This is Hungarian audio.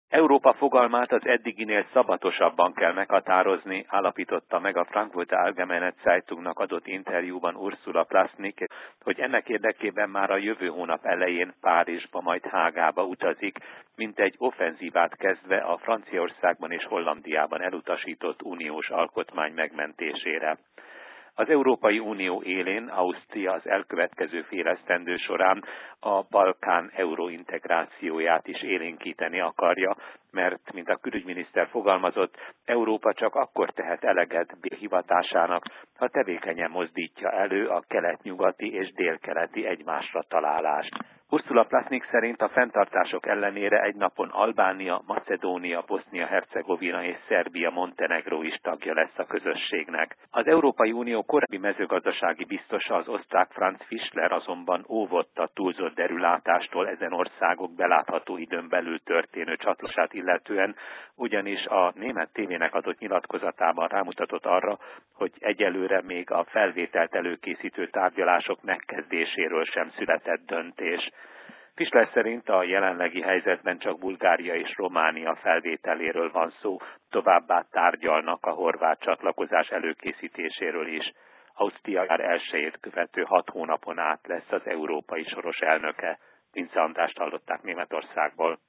Európa fogalmát az eddiginél szabatosabban kell meghatározni, állapította meg a Frankfurter Allgemeine Zeitungnak adott interjúban Ursula Plasnik, hogy ennek érdekében már a jövő hónap elején Párizsba, majd Hágába utazik, mint egy offenzívát kezdve a Franciaországban és Hollandiában elutasított uniós alkotmány megmentésére. Az Európai Unió élén Ausztria az elkövetkező fél esztendő során a Balkán eurointegrációját is élénkíteni akarja, mert, mint a külügyminiszter fogalmazott, Európa csak akkor tehet eleget hivatásának, ha tevékenyen mozdítja elő a kelet-nyugati és délkeleti egymásra találást. Ursula Plasnik szerint a fenntartások ellenére egy napon Albánia, Macedónia, Bosznia-Hercegovina és Szerbia-Montenegró is tagja lesz a közösségnek. Az Európai Unió korábbi mezőgazdasági biztosa, az osztrák Franz Fischler azonban óvott a túlzott derülátástól ezen országok belátható időn belül történő csatlakozását illetően, ugyanis a német tévének adott nyilatkozatában rámutatott arra, hogy egyelőre még a felvételt előkészítő tárgyalások megkezdéséről sem született döntés. Fischler szerint a jelenlegi helyzetben csak Bulgária és Románia felvételéről van szó, továbbá tárgyalnak a horvát csatlakozás előkészítéséről is. Ausztria jár 1-jét követő 6 hónapon át lesz az európai soros elnöke. Vince Andrást hallották Németországból.